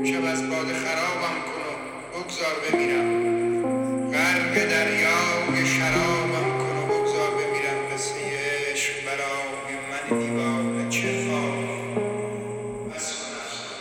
امشب از باده خرابم کن و بگذار بمیرم، غرق دریای شرابم کن و بگذار بمیرم. قصه عشق برای من دیوانه چه خواب، بس کن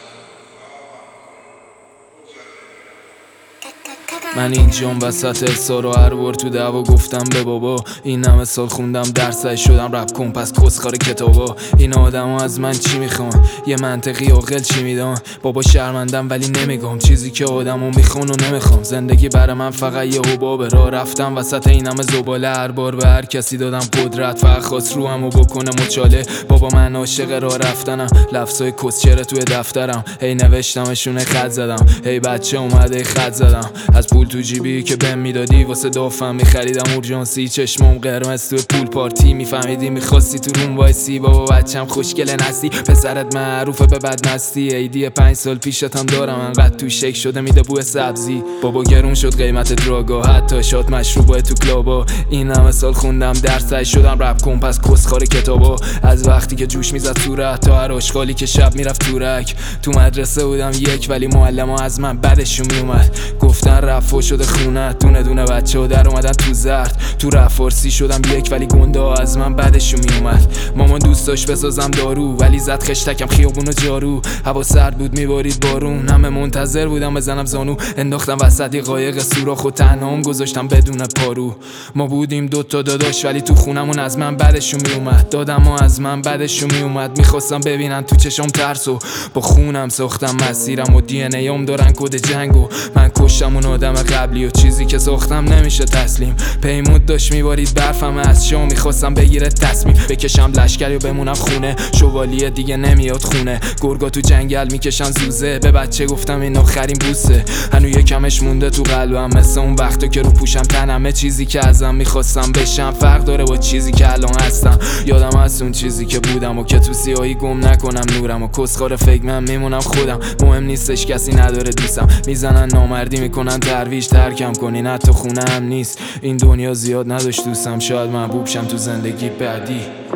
من اینجام وسط احسار و هر بار تو دعوا گفتم به بابا این همه سال خوندم درسای شدم رپ کن پس کسخار کتابا. این آدما از من چی میخوان؟ یه منطقی عاقل چی میدان؟ بابا شرمندم ولی نمیگم چیزی که آدمو میخوان و نمیخوام. زندگی برای من فقط یه حبابه، راه رفتم وسط این همه زباله. هر بار به هر کسی دادم قدرت، فقط خواست رو همو بکنه مچاله. بابا من عاشق راه رفتنم، لفظای کسچره توی دفترم، هی نوشتمشونه خط زدم، هی بچه اومده خط زدم. از پول تو جیبی که بهم میدادی واسه دافم میخریدم اورژانسی، چشمام قرمز تو پول پارتی میفهمیدی میخواستی تو روم وایسی. بابا بچم خوشگله نستی، پسرت معروفه به بدمستی، عیدی 5 سال پیشتم دارم انقدر تو شک شده میده بوی سبزی. بابا گرون شد قیمت دراگا، حتی شاد مشروبای تو کلابا. این همه سال خوندم درسای شدم رپ کن پس کسخار کتابا. از وقتی که جوش میزد صورت تا هر آشغالی که شب میرفت تورک. تو مدرسه بودم یک ولی معلم ها از من بدشون میومد، گفتن رفا شده خونه، دونه دونه بچه ها در اومدن تو زرد. تو رفارسی شدم یک ولی گنده ها از من بدشون میومد. مامان دوست داشت بسازم دارو ولی زد خشتکم خیابون و جارو. هوا سرد بود میبارید بارون، همه منتظر بودم بزنم زانو. انداختم وسط یه قایق سوراخ و تنهام گذاشتم بدون پارو. ما بودیم دوتا داداش ولی تو خونمون از من بدشون میومد، دادم ها از من بدشون میومد. میخواستم ببینن تو چشام ترسو، با خونم ساختم مسیرم و دی ان ایام دارن کد جنگو. من کشتم اون آدم قبلی و چیزی که ساختم نمیشه تسلیم. پیمود داشت میبارید برفم از شام، میخواستم بگیره تصمیم بکشم لشکری و بمونم خونه. شوالیه دیگه نمیاد خونه، گرگا تو جنگل میکشن زوزه. به بچه گفتم این آخرین بوسه، هنو یکمش مونده تو قلبم مثل اون وقتا که رو پوشم تنمه. چیزی که ازم میخواستم بشم فرق داره با چیزی که الان هستم. یادم از اون چیزی که بودم و که تو سیاهی گم نکنم نورم و کسخار فکر من میمونم خودم. مهم نیستش کسی نداره دوستم، میزنن نامردی میکنن ترویج ترکم کنین حتی خونه هم نیست. این دنیا زیاد نداشت دوستم، شاید محبوب شم تو زندگی بعدی.